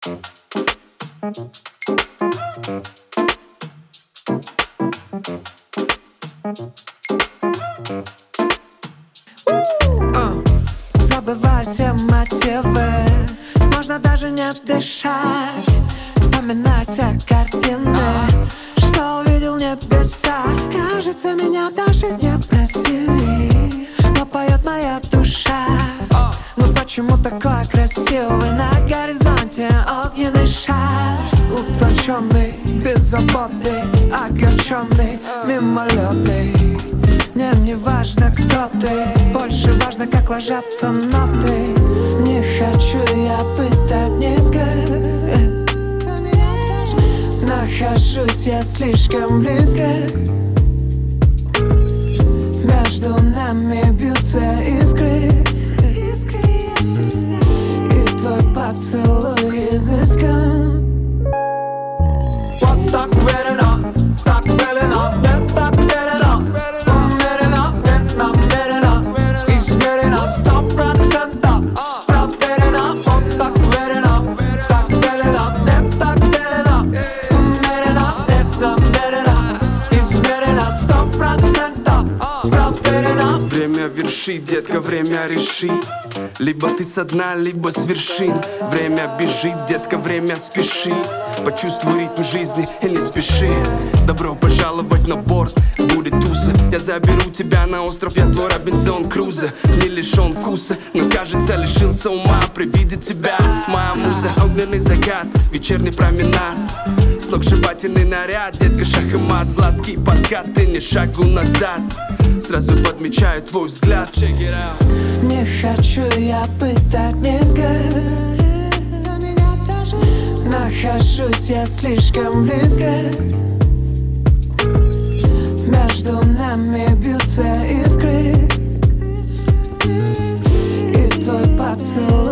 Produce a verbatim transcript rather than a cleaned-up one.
Забывай все мотивы, можно даже не дышать. Вспоминай все картины, что увидел в небесах. Кажется, меня даже не просили, но поет моя душа. Ну почему такой красивый на горизонте огненный шар? Утонченный, беззаботный, огорченный, мимолетный. Мне не важно, кто ты, больше важно, как ложатся ноты. Не хочу я пытать низко, нахожусь я слишком близко. Между нами бьются искры, и твой поцелуй изыскан. Вот так уверенно, так велено, нет так велено. Умеренно, нет намеренно, измерено, сто процентов проверено. Вот так уверенно, так велено, нет так велено. Умеренно, нет намеренно, измерено, сто процентов проверено. Время вершит, детка, время реши. Либо ты со дна, либо с вершин. Время бежит, детка, время спеши. Почувствуй ритм жизни и не спеши. Добро пожаловать на борт, будет туса. Я заберу тебя на остров, я твой Робинзон Крузо. Не лишен вкуса, но кажется лишился ума при виде тебя. Моя муза, огненный закат, вечерний променад, сногсшибательный наряд, детка, шах и мат, гладкий подкат, ты не шагу назад. Сразу подмечаю твой взгляд. Check it out. Не хочу я пытать низко, нахожусь я слишком близко. Между нами бьются искры, и твой поцелуй